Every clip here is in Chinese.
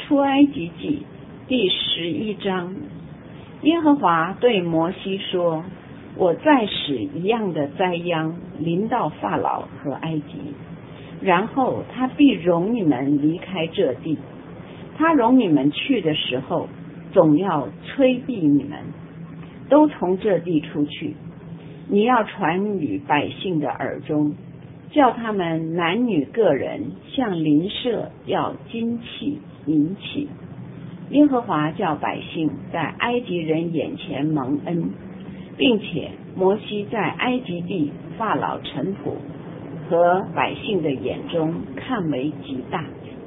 出埃及记第11章，耶和华对摩西说：我再使一样的灾殃临到法老和埃及，然后他必容你们离开这地。他容你们去的时候，总要催逼你们，都从这地出去。你要传于百姓的耳中，叫他们男女个人向邻舍要金器银器。耶和华叫百姓在埃及人眼前蒙恩，并且摩西在埃及地法老臣仆和百姓的眼中看为极大。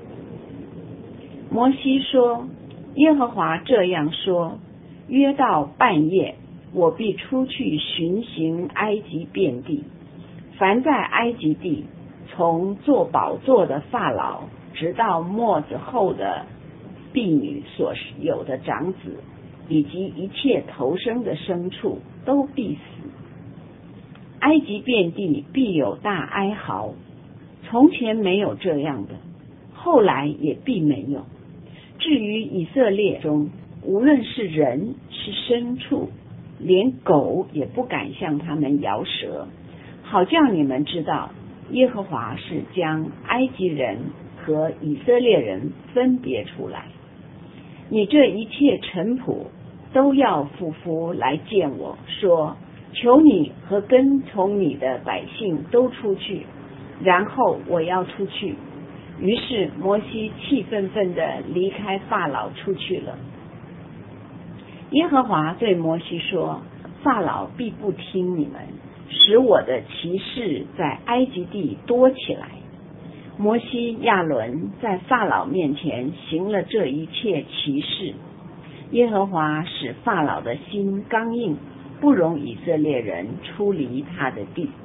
摩西说：耶和华这样说，约到半夜，我必出去巡行埃及遍地，凡在埃及地从坐宝座的法老直到末子后的婢女所有的长子，以及一切投生的牲畜都必死。埃及遍地必有大哀嚎，从前没有这样的，后来也必没有。至于以色列中，无论是人是牲畜，连狗也不敢向他们摇舌，好叫你们知道耶和华是将埃及人和以色列人分别出来。你这一切臣仆都要俯伏来见我，说：求你和跟从你的百姓都出去，然后我要出去。于是摩西气愤愤地离开法老出去了。耶和华对摩西说：法老必不听你们，使我的奇事在埃及地多起来。摩西亚伦在法老面前行了这一切奇事，耶和华使法老的心刚硬，不容以色列人出离他的地。